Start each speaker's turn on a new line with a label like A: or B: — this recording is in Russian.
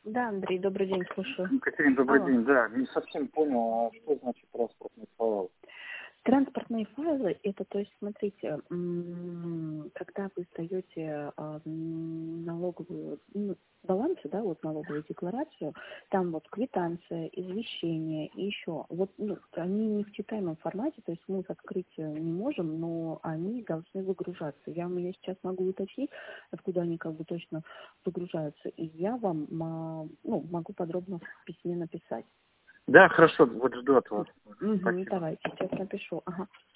A: Да, Андрей, добрый день, слушаю.
B: Екатерина, добрый
A: Алло.
B: день. Да, не совсем понял, а что значит транспортный файл?
A: Транспортные файлы, это, то есть, смотрите, когда вы сдаете налоговую, балансы, да, вот налоговую декларацию, там вот квитанция, извещение и еще, вот, они не в читаемом формате, то есть мы их открыть не можем, но они должны выгружаться. Я сейчас могу уточнить, откуда они как бы точно выгружаются, и я вам, могу подробно в письме написать.
B: Да, хорошо, вот жду от вас. Спасибо.
A: Давайте, сейчас напишу. Ага.